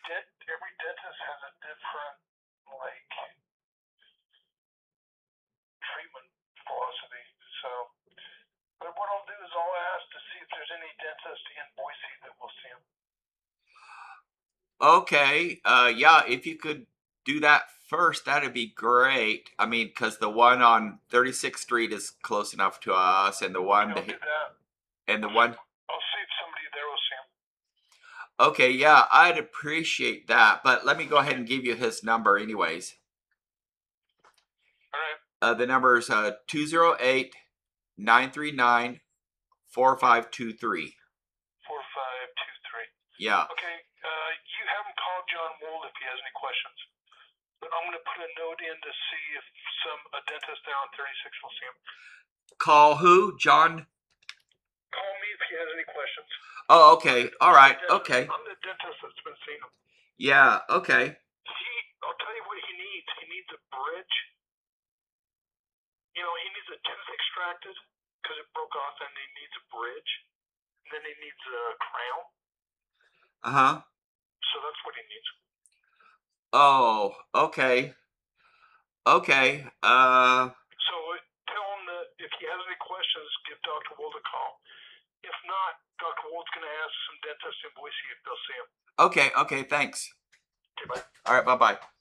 every dentist has a different like treatment philosophy. So, but what I'll do is I'll ask to see if there's any dentist in Boise that will see him. Okay. Yeah, if you could do that first, that'd be great. I mean, because the one on 36th Street is close enough to us, and the one Okay, I'll do that. and the one. I'll see if somebody there will see him. Okay, yeah, I'd appreciate that. But let me go ahead and give you his number, anyways. All right. The number is 208 939 4523. 4523. Yeah. Okay. You have him call John Wold if he has any questions. But I'm going to put a note in to see if a dentist there on 36 will see him. Call who? John? Call me if he has any questions. Oh, okay. All right. Okay. I'm the dentist that's been seeing him. Yeah. Okay. I'll tell you what he needs. He needs a bridge. You know, he needs a tooth extracted because it broke off, and he needs a bridge. And then he needs a crown. Uh-huh. So that's what he needs. Oh, okay. Okay. So tell him that if he has any questions, give Dr. Wold a call. If not, Dr. Wold's going to ask some dentists in Boise if they'll see him. Okay. Okay. Thanks. Okay, bye. All right. Bye-bye.